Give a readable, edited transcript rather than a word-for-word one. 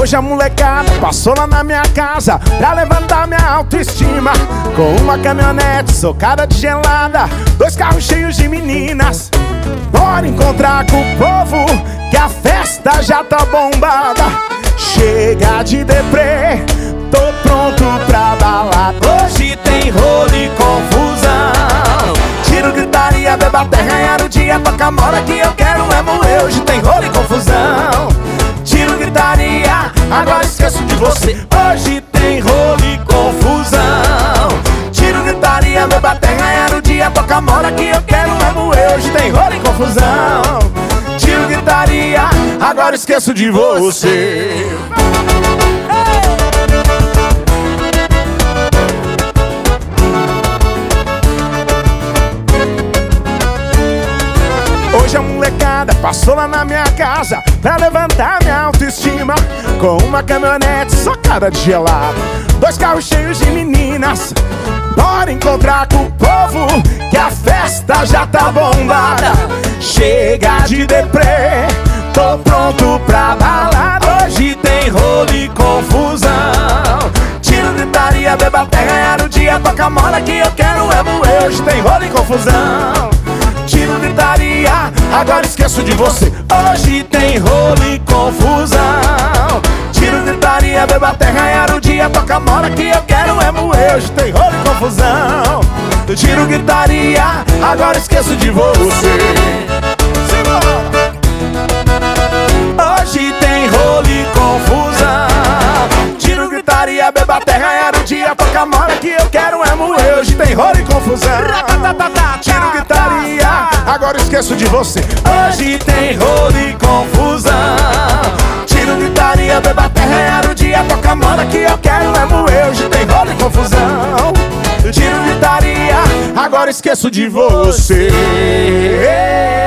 Hoje a molecada passou lá na minha casa pra levantar minha autoestima. Com uma caminhonete socada de gelada, 2 carros cheios de meninas. Bora encontrar com o povo que a festa já tá bombada. Chega de deprê, tô pronto pra balada. Hoje tem rolo e confusão, tiro, gritaria, beba até ganhar o dia. Toca moda que eu quero é moer. Hoje tem rolo e confusão, tiro, gritaria, agora esqueço de você. Hoje tem rolo e confusão, tiro, gritaria, beba até ganhar o dia. Toca moda que eu quero é moer. Hoje tem rolo e confusão, tiro, gritaria, agora esqueço de você. Hoje a molecada passou lá na minha casa pra levantar minha autoestima. Com uma caminhonete socada de gelado, 2 carros cheios de meninas. Bora encontrar com o povo que a festa já tá bombada. Chega de deprê, tô pronto pra balada. Hoje tem rolo e confusão, tiro, gritaria, beba até ganhar o dia. Toca moda que eu quero é moer. Hoje tem rolo e confusão, tiro, gritaria, agora esqueço de você. Hoje tem rolo e confusão, tiro, gritaria, beba até ganhar o dia. Toca moda que eu quero é moer. Hoje tem rolo e confusão, tiro, gritaria, agora esqueço de você. Hoje tem rolo e confusão, tiro, gritaria, beba até ganhar o dia. Toca moda que eu quero é moer. Hoje tem rolo e confusão, tiro, gritaria, agora esqueço de você. Hoje tem rolo e confusão, tiro, gritaria, beba até ganhar o dia. Toca moda que eu quero é moer. Hoje tem rolo e confusão, tiro, gritaria, agora esqueço de você.